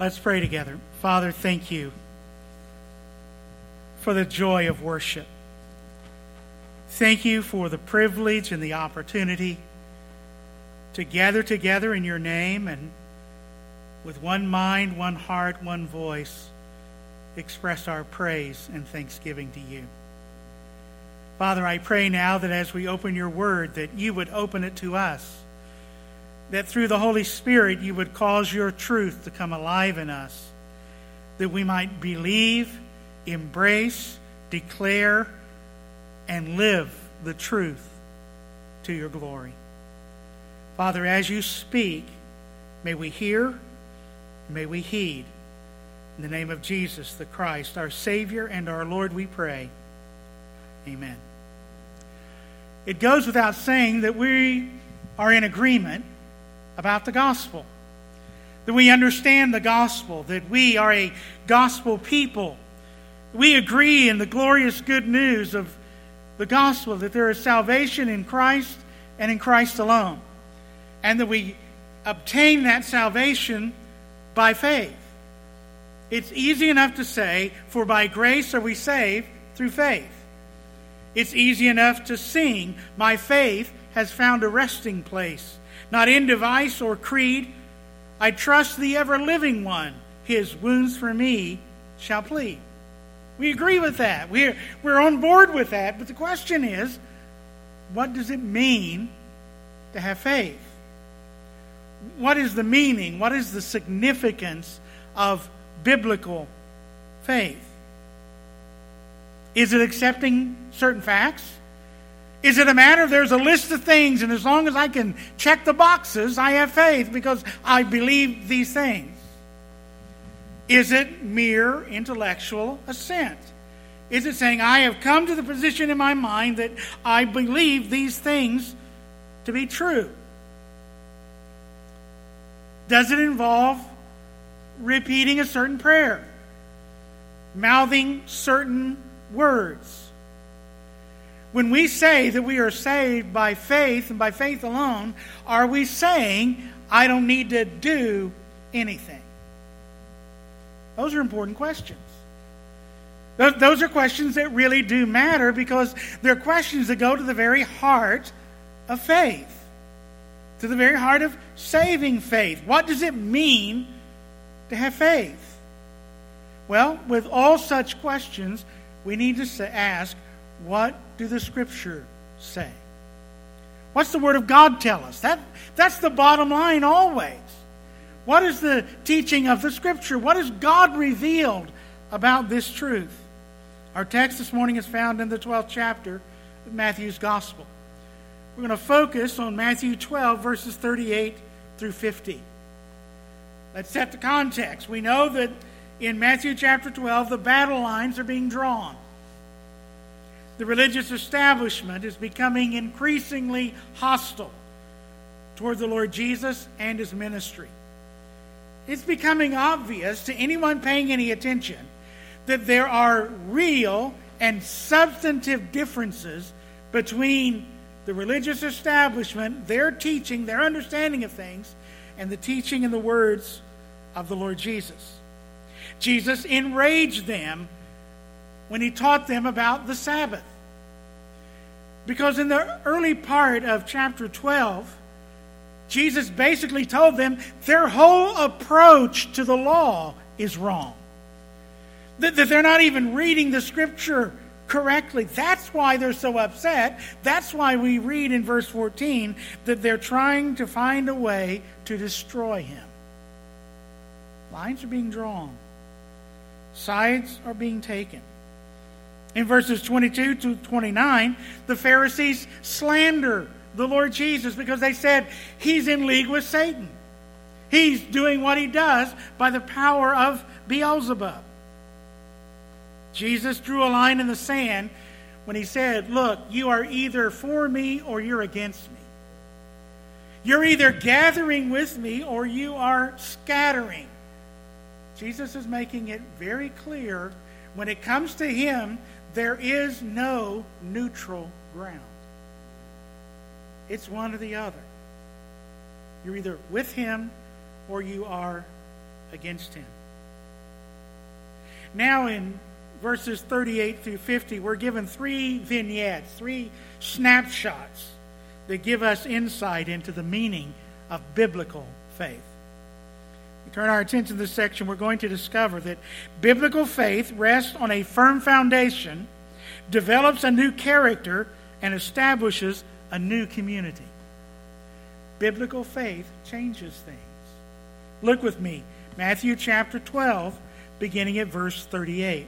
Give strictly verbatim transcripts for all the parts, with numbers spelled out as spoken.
Let's pray together. Father, thank you for the joy of worship. Thank you for the privilege and the opportunity to gather together in your name and with one mind, one heart, one voice, express our praise and thanksgiving to you. Father, I pray now that as we open your word, that you would open it to us, that through the Holy Spirit you would cause your truth to come alive in us, that we might believe, embrace, declare, and live the truth to your glory. Father, as you speak, may we hear, may we heed. In the name of Jesus the Christ, our Savior and our Lord, we pray. Amen. It goes without saying that we are in agreement about the gospel, that we understand the gospel, that we are a gospel people. We agree in the glorious good news of the gospel, that there is salvation in Christ and in Christ alone, and that we obtain that salvation by faith. It's easy enough to say, for by grace are we saved through faith. It's easy enough to sing, my faith has found a resting place, not in device or creed. I trust the ever-living one, his wounds for me shall plead. We agree with that. We're, we're on board with that. But the question is, what does it mean to have faith? What is the meaning? What is the significance of biblical faith? Is it accepting certain facts? Is it a matter of there's a list of things, and as long as I can check the boxes, I have faith because I believe these things? Is it mere intellectual assent? Is it saying, I have come to the position in my mind that I believe these things to be true? Does it involve repeating a certain prayer? Mouthing certain words? When we say that we are saved by faith and by faith alone, are we saying, I don't need to do anything? Those are important questions. Those are questions that really do matter because they're questions that go to the very heart of faith, to the very heart of saving faith. What does it mean to have faith? Well, with all such questions, we need to ask, what do the Scripture say? What's the Word of God tell us? That, that's the bottom line always. What is the teaching of the Scripture? What has God revealed about this truth? Our text this morning is found in the twelfth chapter of Matthew's Gospel. We're going to focus on Matthew twelve, verses thirty-eight through fifty. Let's set the context. We know that in Matthew chapter twelve, the battle lines are being drawn. The religious establishment is becoming increasingly hostile toward the Lord Jesus and his ministry. It's becoming obvious to anyone paying any attention that there are real and substantive differences between the religious establishment, their teaching, their understanding of things, and the teaching and the words of the Lord Jesus. Jesus enraged them when he taught them about the Sabbath. Because in the early part of chapter twelve, Jesus basically told them their whole approach to the law is wrong. That, that they're not even reading the Scripture correctly. That's why they're so upset. That's why we read in verse fourteen that they're trying to find a way to destroy him. Lines are being drawn. Sides are being taken. In verses twenty-two to twenty-nine, the Pharisees slander the Lord Jesus because they said he's in league with Satan. He's doing what he does by the power of Beelzebub. Jesus drew a line in the sand when he said, look, you are either for me or you're against me. You're either gathering with me or you are scattering. Jesus is making it very clear when it comes to him, there is no neutral ground. It's one or the other. You're either with him or you are against him. Now in verses thirty-eight through fifty, we're given three vignettes, three snapshots that give us insight into the meaning of biblical faith. We turn our attention to this section, we're going to discover that biblical faith rests on a firm foundation, develops a new character, and establishes a new community. Biblical faith changes things. Look with me, Matthew chapter twelve, beginning at verse thirty-eight.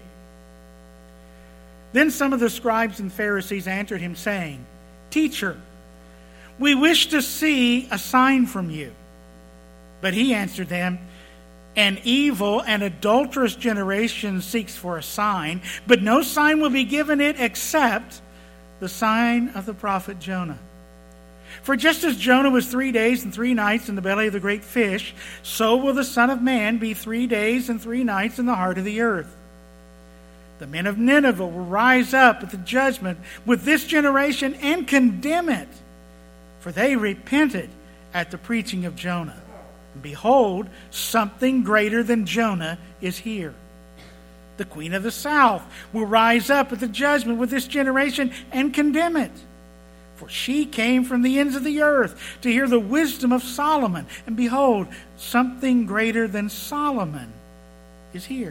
Then some of the scribes and Pharisees answered him, saying, Teacher, we wish to see a sign from you. But he answered them, An evil and adulterous generation seeks for a sign, but no sign will be given it except the sign of the prophet Jonah. For just as Jonah was three days and three nights in the belly of the great fish, so will the Son of Man be three days and three nights in the heart of the earth. The men of Nineveh will rise up at the judgment with this generation and condemn it, for they repented at the preaching of Jonah. And behold, something greater than Jonah is here. The queen of the south will rise up at the judgment with this generation and condemn it. For she came from the ends of the earth to hear the wisdom of Solomon. And behold, something greater than Solomon is here.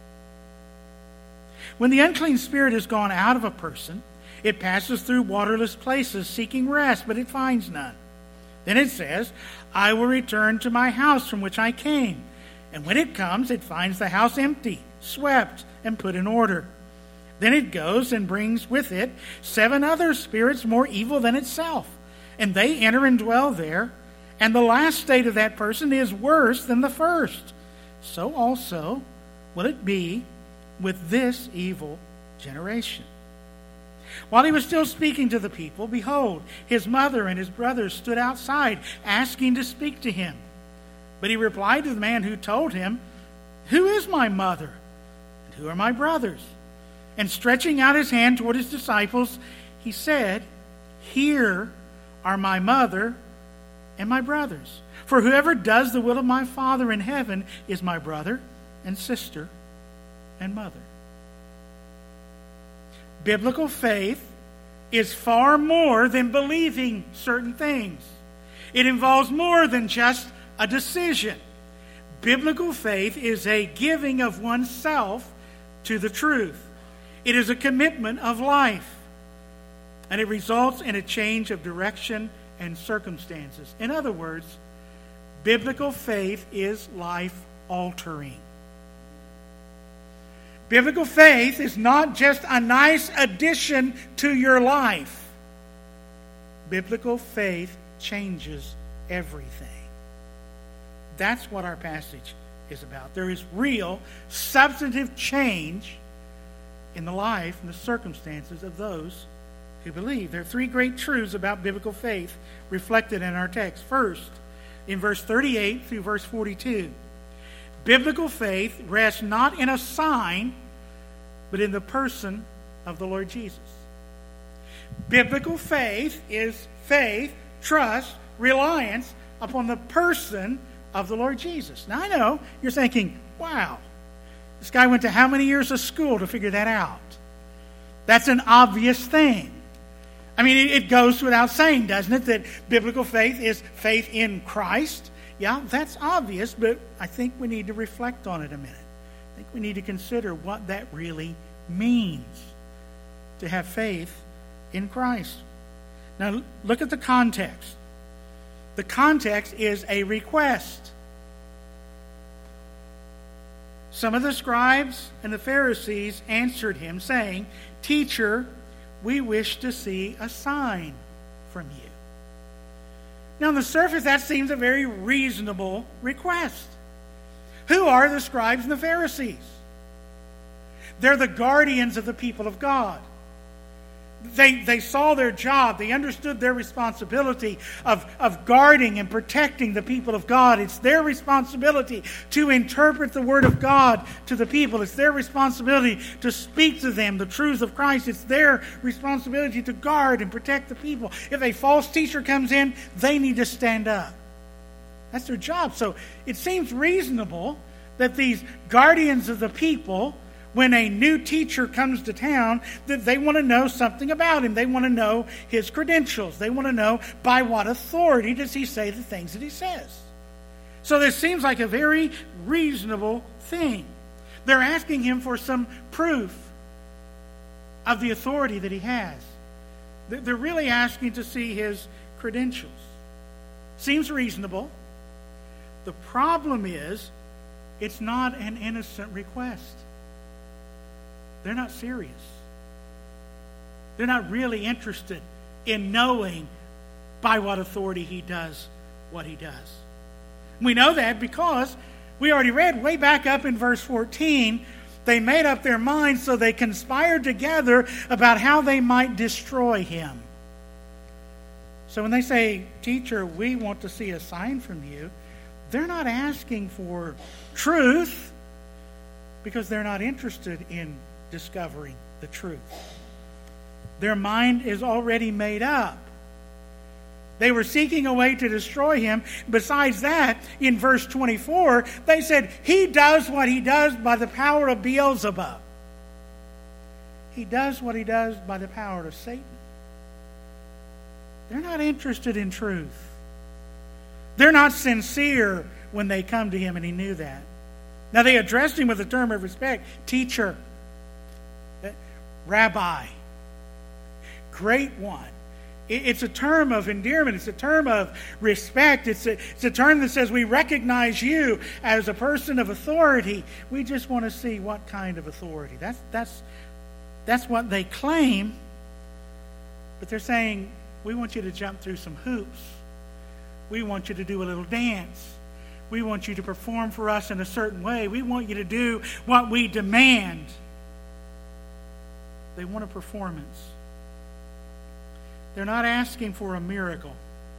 When the unclean spirit has gone out of a person, it passes through waterless places seeking rest, but it finds none. Then it says, I will return to my house from which I came. And when it comes, it finds the house empty, swept, and put in order. Then it goes and brings with it seven other spirits more evil than itself. And they enter and dwell there. And the last state of that person is worse than the first. So also will it be with this evil generation. While he was still speaking to the people, behold, his mother and his brothers stood outside, asking to speak to him. But he replied to the man who told him, Who is my mother? And who are my brothers? And stretching out his hand toward his disciples, he said, Here are my mother and my brothers. For whoever does the will of my Father in heaven is my brother and sister and mother. Biblical faith is far more than believing certain things. It involves more than just a decision. Biblical faith is a giving of oneself to the truth. It is a commitment of life. And it results in a change of direction and circumstances. In other words, biblical faith is life-altering. Biblical faith is not just a nice addition to your life. Biblical faith changes everything. That's what our passage is about. There is real, substantive change in the life and the circumstances of those who believe. There are three great truths about biblical faith reflected in our text. First, in verse thirty-eight through verse forty-two, biblical faith rests not in a sign, but in the person of the Lord Jesus. Biblical faith is faith, trust, reliance upon the person of the Lord Jesus. Now I know you're thinking, wow, this guy went to how many years of school to figure that out? That's an obvious thing. I mean, it goes without saying, doesn't it, that biblical faith is faith in Christ? Yeah, that's obvious, but I think we need to reflect on it a minute. I think we need to consider what that really means to have faith in Christ. Now, look at the context. The context is a request. Some of the scribes and the Pharisees answered him, saying, Teacher, we wish to see a sign from you. Now, on the surface, that seems a very reasonable request. Who are the scribes and the Pharisees? They're the guardians of the people of God. They, they saw their job. They understood their responsibility of, of guarding and protecting the people of God. It's their responsibility to interpret the Word of God to the people. It's their responsibility to speak to them the truths of Christ. It's their responsibility to guard and protect the people. If a false teacher comes in, they need to stand up. That's their job. So it seems reasonable that these guardians of the people when a new teacher comes to town, that they want to know something about him. They want to know his credentials. They want to know by what authority does he say the things that he says. So this seems like a very reasonable thing. They're asking him for some proof of the authority that he has. They're really asking to see his credentials. Seems reasonable. The problem is, it's not an innocent request. They're not serious. They're not really interested in knowing by what authority he does what he does. We know that because we already read way back up in verse fourteen, they made up their minds, so they conspired together about how they might destroy him. So when they say, "Teacher, we want to see a sign from you," they're not asking for truth because they're not interested in discovering the truth. Their mind is already made up. They were seeking a way to destroy him. Besides that, in verse twenty-four, they said, "He does what he does by the power of Beelzebub." He does what he does by the power of Satan. They're not interested in truth. They're not sincere when they come to him, and he knew that. Now they addressed him with a term of respect. Teacher, Rabbi, Great One. It's a term of endearment. It's a term of respect. It's a, it's a term that says we recognize you as a person of authority. We just want to see what kind of authority. That's, that's, that's what they claim. But they're saying, we want you to jump through some hoops. We want you to do a little dance. We want you to perform for us in a certain way. We want you to do what we demand. They want a performance. They're not asking for a miracle.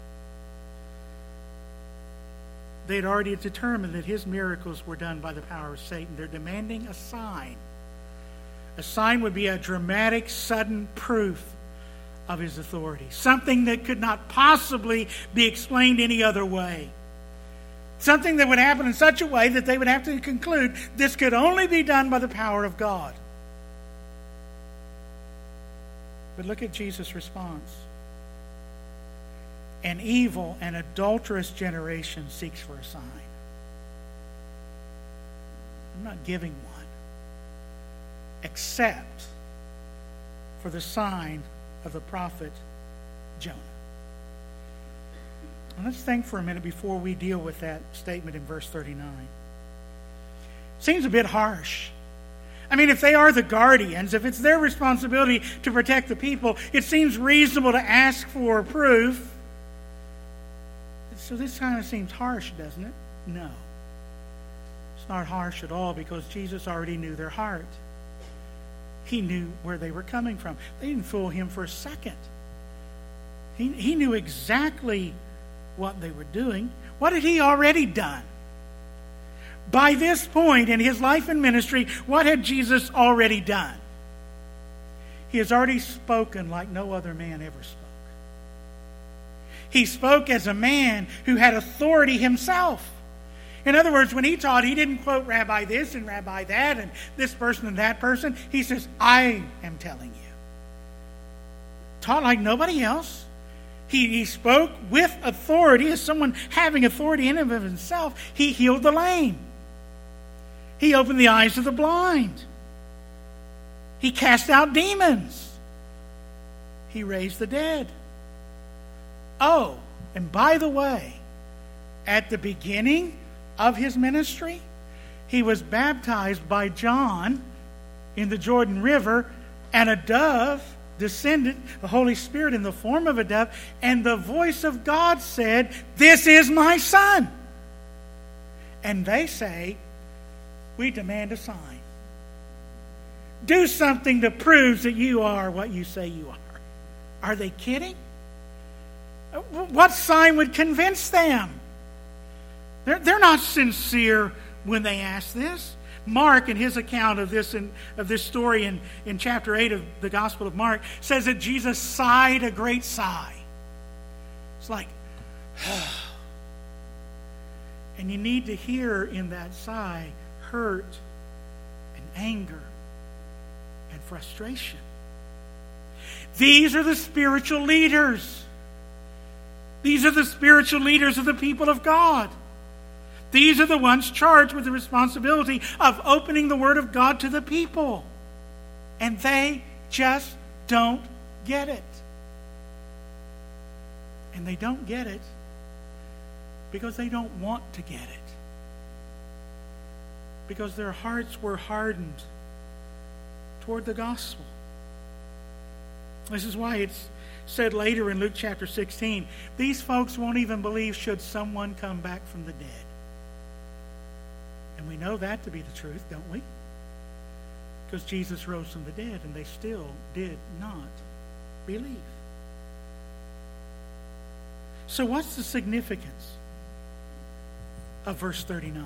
They'd already determined that his miracles were done by the power of Satan. They're demanding a sign. A sign would be a dramatic, sudden proof of his authority. Something that could not possibly be explained any other way. Something that would happen in such a way that they would have to conclude this could only be done by the power of God. But look at Jesus' response. An evil and adulterous generation seeks for a sign. I'm not giving one, except for the sign of the prophet Jonah. And let's think for a minute before we deal with that statement in verse thirty-nine. Seems a bit harsh. I mean, if they are the guardians, if it's their responsibility to protect the people, it seems reasonable to ask for proof. So this kind of seems harsh, doesn't it? No. It's not harsh at all because Jesus already knew their heart. He knew where they were coming from. They didn't fool him for a second. He, he knew exactly what they were doing. What had he already done? By this point in his life and ministry, what had Jesus already done? He has already spoken like no other man ever spoke. He spoke as a man who had authority himself. In other words, when he taught, he didn't quote Rabbi this and Rabbi that and this person and that person. He says, I am telling you. Taught like nobody else. He, he spoke with authority as someone having authority in and of himself. He healed the lame. He opened the eyes of the blind. He cast out demons. He raised the dead. Oh, and by the way, at the beginning of his ministry, he was baptized by John in the Jordan River, and a dove descended, the Holy Spirit in the form of a dove, and the voice of God said, "This is my son." And they say, we demand a sign. Do something that proves that you are what you say you are. Are they kidding? What sign would convince them? They're, they're not sincere when they ask this. Mark, in his account of this in, of this story in, in chapter eight of the Gospel of Mark, says that Jesus sighed a great sigh. It's like, and you need to hear in that sigh hurt and anger and frustration. These are the spiritual leaders. These are the spiritual leaders of the people of God. These are the ones charged with the responsibility of opening the Word of God to the people. And they just don't get it. And they don't get it because they don't want to get it. Because their hearts were hardened toward the gospel. This is why it's said later in Luke chapter sixteen, these folks won't even believe should someone come back from the dead. And we know that to be the truth, don't we? Because Jesus rose from the dead and they still did not believe. So what's the significance of verse thirty-nine?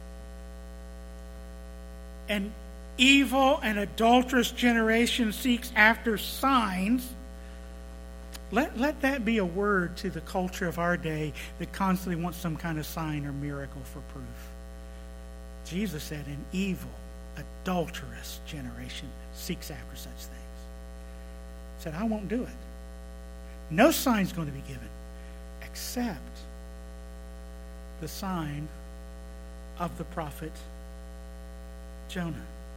An evil and adulterous generation seeks after signs. Let, let that be a word to the culture of our day that constantly wants some kind of sign or miracle for proof. Jesus said an evil, adulterous generation seeks after such things. He said, I won't do it. No sign's going to be given except the sign of the prophet Jonah.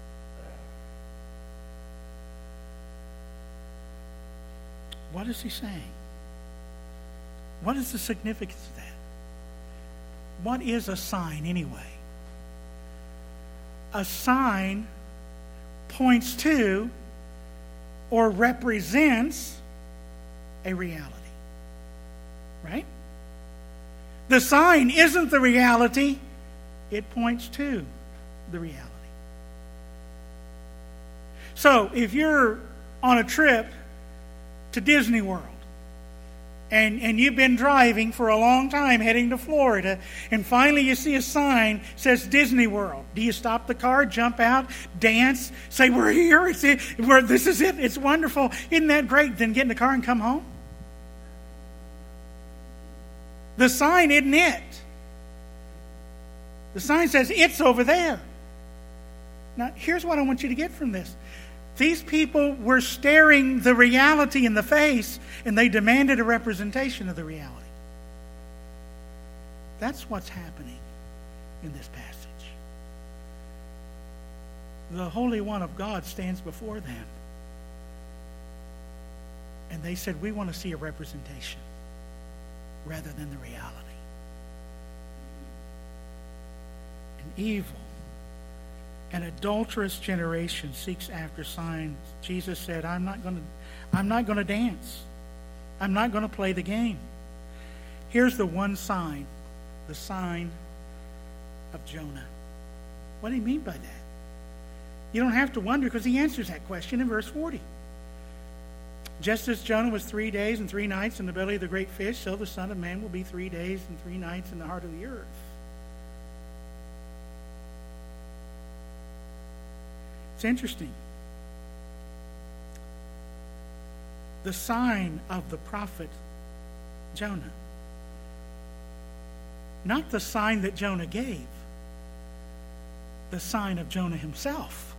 What is he saying? What is the significance of that? What is a sign anyway? A sign points to or represents a reality. Right? The sign isn't the reality. It points to the reality. So, if you're on a trip to Disney World, and, and you've been driving for a long time heading to Florida, and finally you see a sign that says Disney World. Do you stop the car, jump out, dance, say, we're here, it's it, we're, this is it, it's wonderful, isn't that great? Then get in the car and come home? The sign isn't it. The sign says it's over there. Now, here's what I want you to get from this. These people were staring the reality in the face, and they demanded a representation of the reality. That's what's happening in this passage. The Holy One of God stands before them, and they said, we want to see a representation rather than the reality. An evil, an adulterous generation seeks after signs. Jesus said, I'm not going to I'm not going to dance. I'm not going to play the game. Here's the one sign, the sign of Jonah. What do you mean by that? You don't have to wonder, because he answers that question in verse forty. Just as Jonah was three days and three nights in the belly of the great fish, so the Son of Man will be three days and three nights in the heart of the earth. It's interesting. The sign of the prophet Jonah. Not the sign that Jonah gave. The sign of Jonah himself.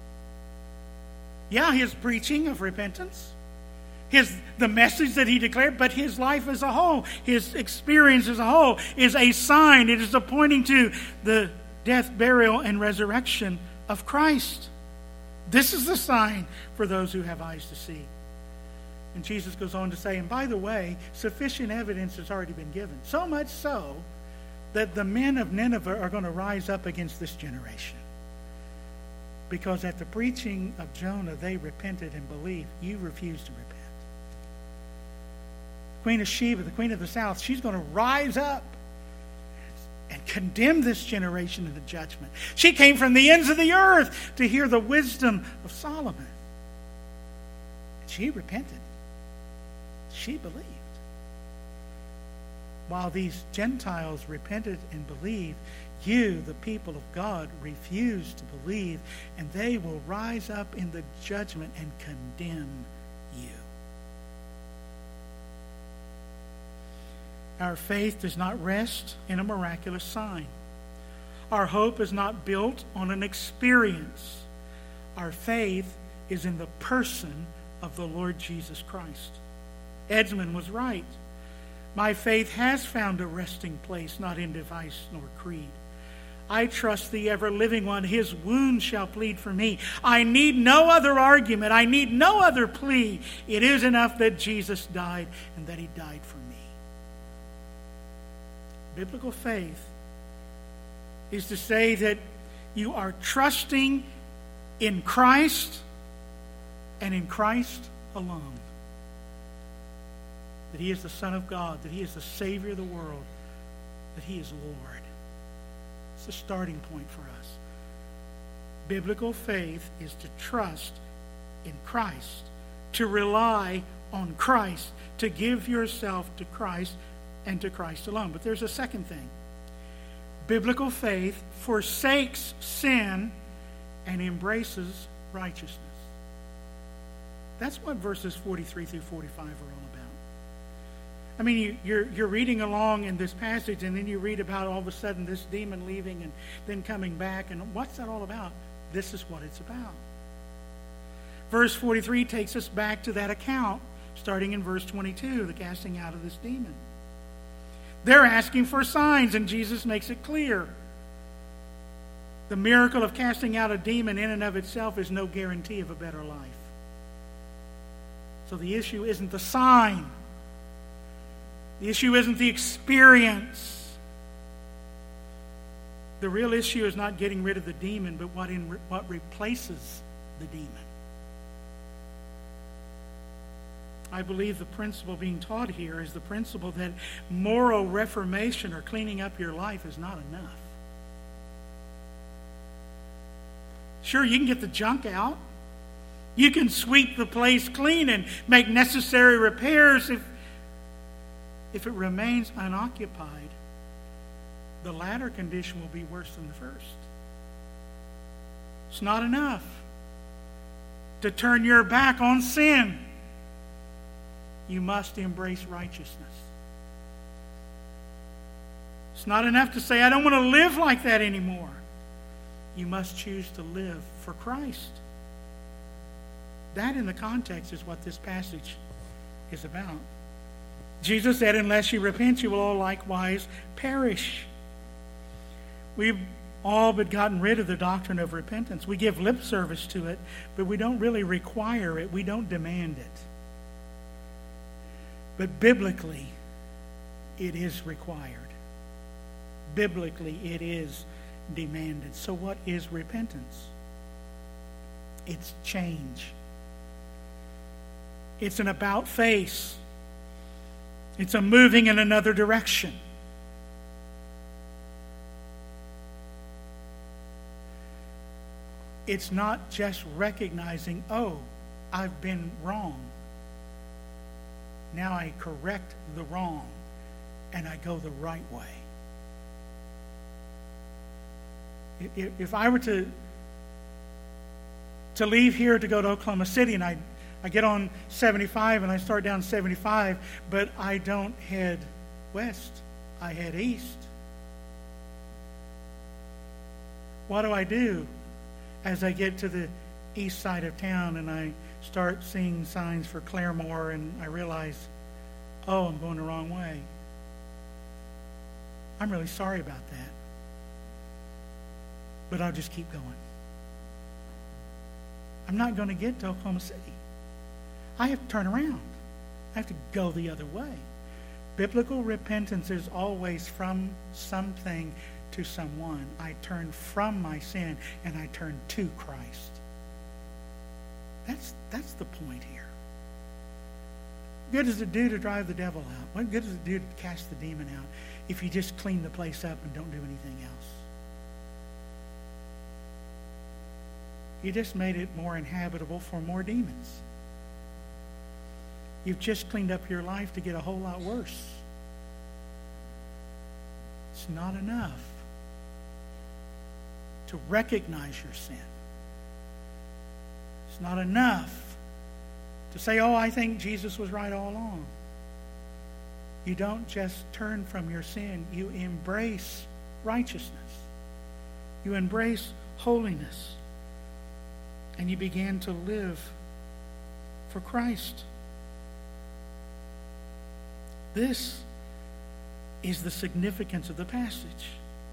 Yeah, his preaching of repentance. His, the message that he declared, but his life as a whole, his experience as a whole, is a sign. It is a pointing to the death, burial, and resurrection of Christ. This is the sign for those who have eyes to see. And Jesus goes on to say, and by the way, sufficient evidence has already been given. So much so that the men of Nineveh are going to rise up against this generation. Because at the preaching of Jonah, they repented and believed. You refuse to repent. Queen of Sheba, the queen of the south, she's going to rise up and condemn this generation into judgment. She came from the ends of the earth to hear the wisdom of Solomon. And she repented. She believed. While these Gentiles repented and believed, you, the people of God, refused to believe, and they will rise up in the judgment and condemn you. Our faith does not rest in a miraculous sign. Our hope is not built on an experience. Our faith is in the person of the Lord Jesus Christ. Edmund was right. My faith has found a resting place, not in device nor creed. I trust the ever-living one. His wounds shall plead for me. I need no other argument. I need no other plea. It is enough that Jesus died and that he died for me. Biblical faith is to say that you are trusting in Christ and in Christ alone. That he is the Son of God, that he is the Savior of the world, that he is Lord. It's a starting point for us. Biblical faith is to trust in Christ, to rely on Christ, to give yourself to Christ and to Christ alone. But there's a second thing. Biblical faith forsakes sin and embraces righteousness. That's what verses forty-three through forty-five are all about. I mean, you, you're, you're reading along in this passage, and then you read about all of a sudden this demon leaving and then coming back. And what's that all about? This is what it's about. Verse forty-three takes us back to that account, starting in verse twenty-two, the casting out of this demon. They're asking for signs, and Jesus makes it clear. The miracle of casting out a demon in and of itself is no guarantee of a better life. So the issue isn't the sign. The issue isn't the experience. The real issue is not getting rid of the demon, but what in what replaces the demon. I believe the principle being taught here is the principle that moral reformation or cleaning up your life is not enough. Sure, you can get the junk out. You can sweep the place clean and make necessary repairs. If, if it remains unoccupied, the latter condition will be worse than the first. It's not enough to turn your back on sin. You must embrace righteousness. It's not enough to say, I don't want to live like that anymore. You must choose to live for Christ. That, in the context, is what this passage is about. Jesus said, unless you repent, you will all likewise perish. We've all but gotten rid of the doctrine of repentance. We give lip service to it, but we don't really require it. We don't demand it. But biblically, it is required. Biblically, it is demanded. So what is repentance? It's change. It's an about face. It's a moving in another direction. It's not just recognizing, oh, I've been wrong. Now I correct the wrong and I go the right way. If I were to to leave here to go to Oklahoma City and I, I get on seventy-five and I start down seventy-five, but I don't head west, I head east. What do I do as I get to the east side of town and I start seeing signs for Claremore and I realize, oh, I'm going the wrong way? I'm really sorry about that. But I'll just keep going. I'm not going to get to Oklahoma City. I have to turn around. I have to go the other way. Biblical repentance is always from something to someone. I turn from my sin and I turn to Christ. That's, that's the point here. What good does it do to drive the devil out? What good does it do to cast the demon out if you just clean the place up and don't do anything else? You just made it more inhabitable for more demons. You've just cleaned up your life to get a whole lot worse. It's not enough to recognize your sin. It's not enough to say, oh, I think Jesus was right all along. You don't just turn from your sin. You embrace righteousness. You embrace holiness. and you began to live for Christ. This is the significance of the passage.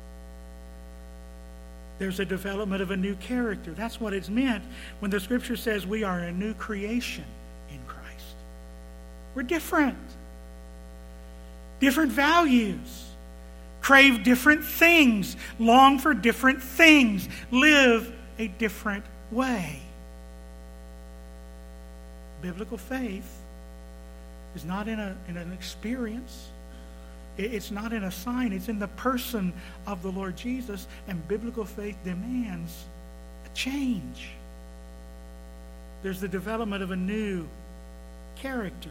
There's a development of a new character. That's what it's meant when the Scripture says we are a new creation in Christ. We're different. Different values. Crave different things. Long for different things. Live a different way. Biblical faith is not in, a, in an experience. It's not in a sign. It's in the person of the Lord Jesus. And biblical faith demands a change. There's the development of a new character.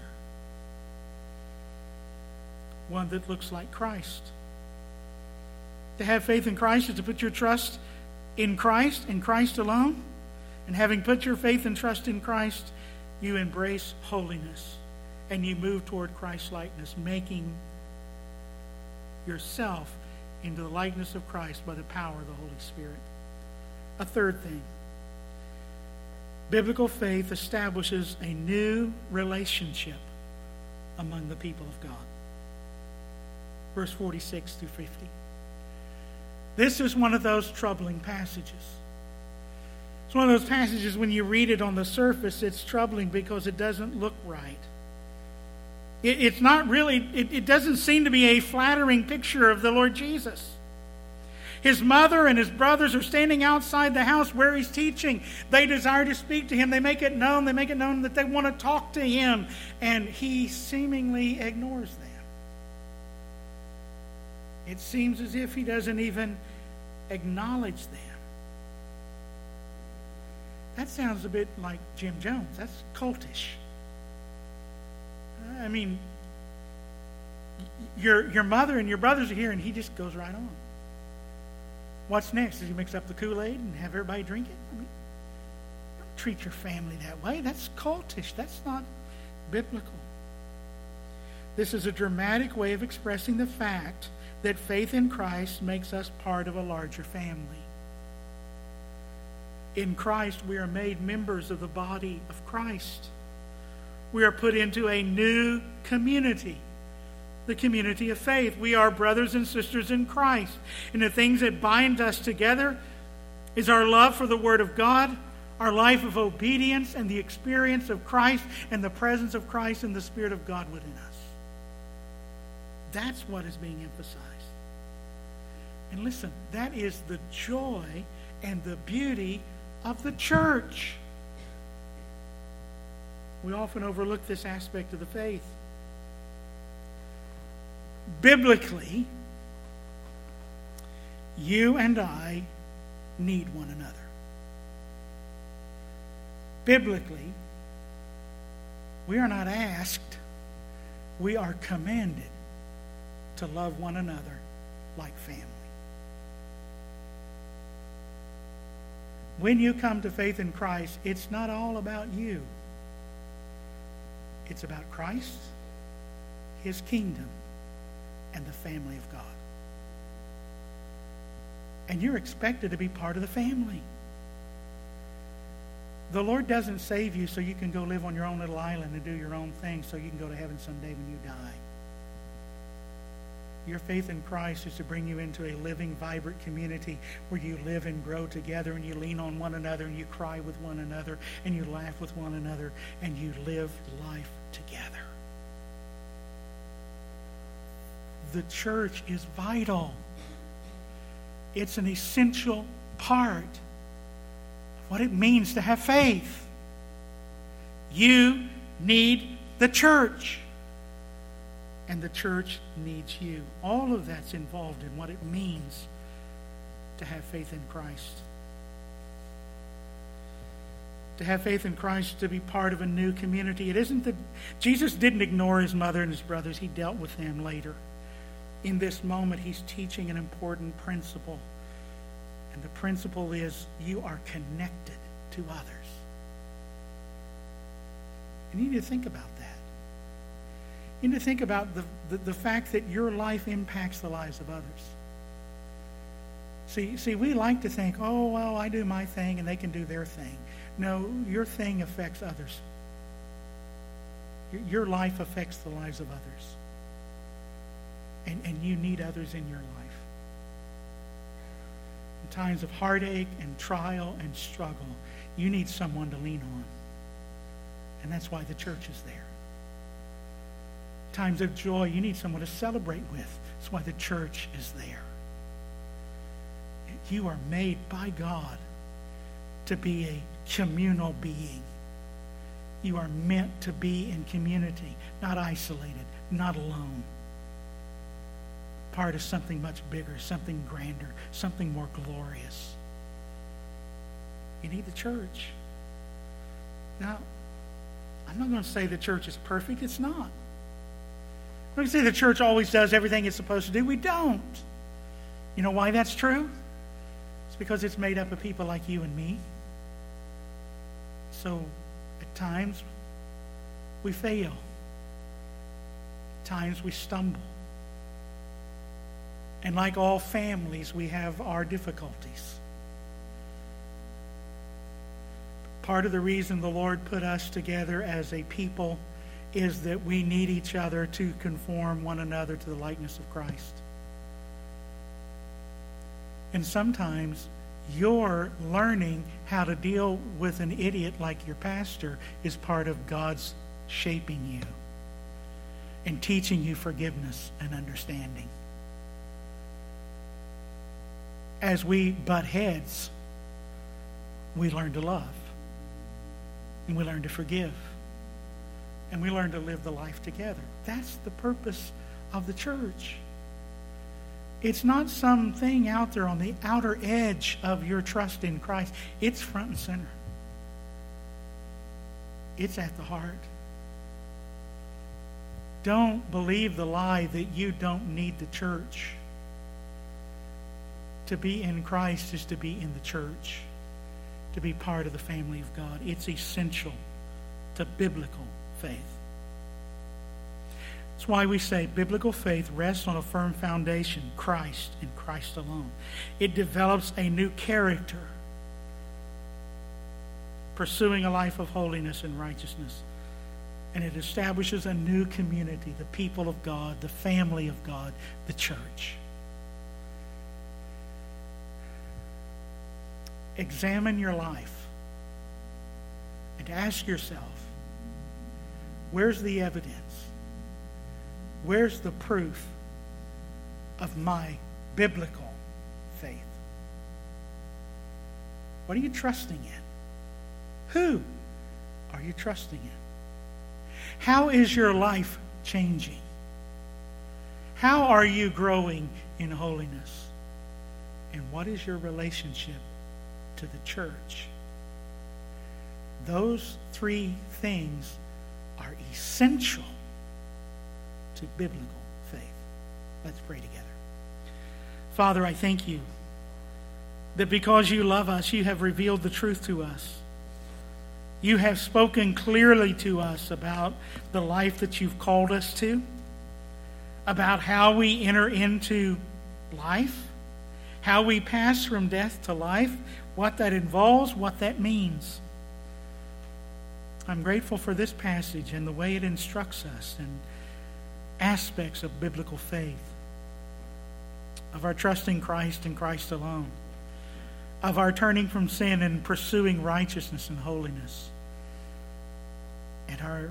One that looks like Christ. To have faith in Christ is to put your trust in Christ and Christ alone. And having put your faith and trust in Christ, you embrace holiness. And you move toward Christ-likeness, making yourself into the likeness of Christ by the power of the Holy Spirit. A third thing. Biblical faith establishes a new relationship among the people of God. Verse forty-six through fifty. This is one of those troubling passages. It's one of those passages when you read it on the surface, it's troubling because it doesn't look right. It, it's not really, it, it doesn't seem to be a flattering picture of the Lord Jesus. His mother and his brothers are standing outside the house where he's teaching. They desire to speak to him. They make it known. They make it known that they want to talk to him. And he seemingly ignores them. It seems as if he doesn't even acknowledge them. That sounds a bit like Jim Jones. That's cultish. I mean, your, your mother and your brothers are here and he just goes right on. What's next? Does he mix up the Kool-Aid and have everybody drink it? I mean, don't treat your family that way. That's cultish. That's not biblical. This is a dramatic way of expressing the fact that faith in Christ makes us part of a larger family. In Christ, we are made members of the body of Christ. We are put into a new community, the community of faith. We are brothers and sisters in Christ. And the things that bind us together is our love for the Word of God, our life of obedience, and the experience of Christ and the presence of Christ and the Spirit of God within us. That's what is being emphasized. And listen, that is the joy and the beauty of the church. We often overlook this aspect of the faith. Biblically, you and I need one another. Biblically, we are not asked, we are commanded to love one another like family. When you come to faith in Christ, it's not all about you. It's about Christ, His kingdom, and the family of God. And you're expected to be part of the family. The Lord doesn't save you so you can go live on your own little island and do your own thing so you can go to heaven someday when you die. Your faith in Christ is to bring you into a living, vibrant community where you live and grow together and you lean on one another and you cry with one another and you laugh with one another and you live life together. The church is vital. It's an essential part of what it means to have faith. You need the church. And the church needs you. All of that's involved in what it means to have faith in Christ. To have faith in Christ, to be part of a new community. It isn't that Jesus didn't ignore his mother and his brothers. He dealt with them later. In this moment, he's teaching an important principle. And the principle is you are connected to others. And you need to think about that. You need to think about the, the, the fact that your life impacts the lives of others. See, see, we like to think, oh, well, I do my thing and they can do their thing. No, your thing affects others. Your life affects the lives of others. And, and you need others in your life. In times of heartache and trial and struggle, you need someone to lean on. And that's why the church is there. Times of joy, you need someone to celebrate with. That's why the church is there. You are made by God to be a communal being. You are meant to be in community, not isolated, not alone. Part of something much bigger, something grander, something more glorious. You need the church. Now, I'm not going to say the church is perfect. It's not. I'm not going to say the church always does everything it's supposed to do. We don't. You know why that's true? It's because it's made up of people like you and me. So, at times, we fail. At times, we stumble. And like all families, we have our difficulties. Part of the reason the Lord put us together as a people is that we need each other to conform one another to the likeness of Christ. And sometimes your learning how to deal with an idiot like your pastor is part of God's shaping you and teaching you forgiveness and understanding. As we butt heads, we learn to love. And we learn to forgive. And we learn to live the life together. That's the purpose of the church. It's not something out there on the outer edge of your trust in Christ. It's front and center. It's at the heart. Don't believe the lie that you don't need the church. To be in Christ is to be in the church. To be part of the family of God. It's essential to biblical faith. That's why we say biblical faith rests on a firm foundation, Christ and Christ alone. It develops a new character, pursuing a life of holiness and righteousness. And it establishes a new community, the people of God, the family of God, the church. Examine your life and ask yourself, where's the evidence? Where's the proof of my biblical faith? What are you trusting in? Who are you trusting in? How is your life changing? How are you growing in holiness? And what is your relationship to the church? Those three things are essential to biblical faith. Let's pray together. Father, I thank you that because you love us, you have revealed the truth to us. You have spoken clearly to us about the life that you've called us to, about how we enter into life, how we pass from death to life, what that involves, what that means. I'm grateful for this passage and the way it instructs us in aspects of biblical faith, of our trusting Christ and Christ alone, of our turning from sin and pursuing righteousness and holiness, and our,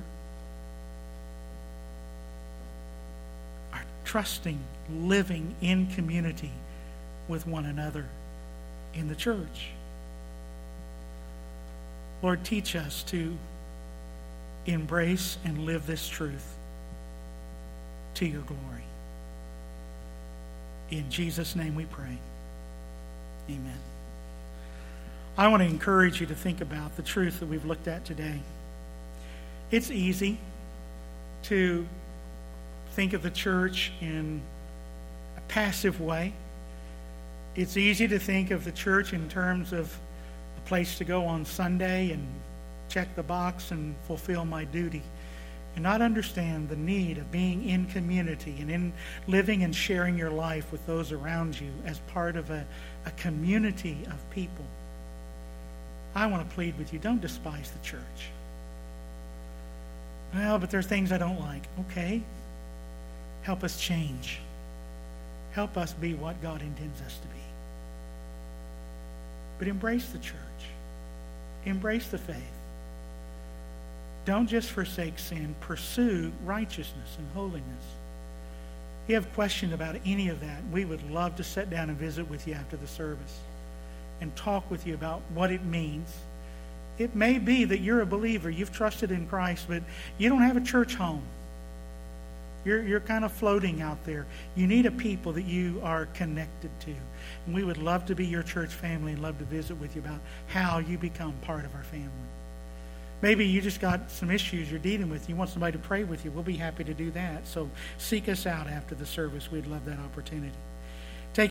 our trusting, living in community with one another in the church. Lord, teach us to embrace and live this truth to your glory. In Jesus' name we pray. Amen. I want to encourage you to think about the truth that we've looked at today. It's easy to think of the church in a passive way. It's easy to think of the church in terms of a place to go on Sunday and check the box and fulfill my duty, and not understand the need of being in community and in living and sharing your life with those around you as part of a, a community of people. I want to plead with you. Don't despise the church. Well, but there are things I don't like. Okay. Help us change. Help us be what God intends us to be. But embrace the church. Embrace the faith. Don't just forsake sin. Pursue righteousness and holiness. If you have questions about any of that, we would love to sit down and visit with you after the service and talk with you about what it means. It may be that you're a believer, you've trusted in Christ, but you don't have a church home. You're, you're kind of floating out there. You need a people that you are connected to. And we would love to be your church family and love to visit with you about how you become part of our family. Maybe you just got some issues you're dealing with. You want somebody to pray with you. We'll be happy to do that. So seek us out after the service. We'd love that opportunity.